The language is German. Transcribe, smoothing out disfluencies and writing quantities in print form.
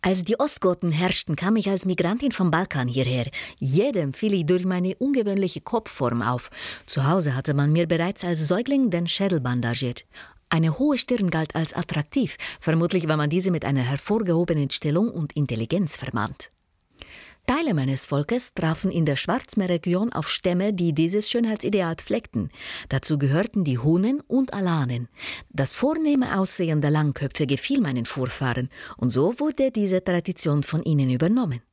Als die Ostgoten herrschten, kam ich als Migrantin vom Balkan hierher. Jedem fiel ich durch meine ungewöhnliche Kopfform auf. Zu Hause hatte man mir bereits als Säugling den Schädel bandagiert. Eine hohe Stirn galt als attraktiv. Vermutlich war man diese mit einer hervorgehobenen Stellung und Intelligenz verwandt. Teile meines Volkes trafen in der Schwarzmeerregion auf Stämme, die dieses Schönheitsideal pflegten. Dazu gehörten die Hunnen und Alanen. Das vornehme Aussehen der Langköpfe gefiel meinen Vorfahren und so wurde diese Tradition von ihnen übernommen.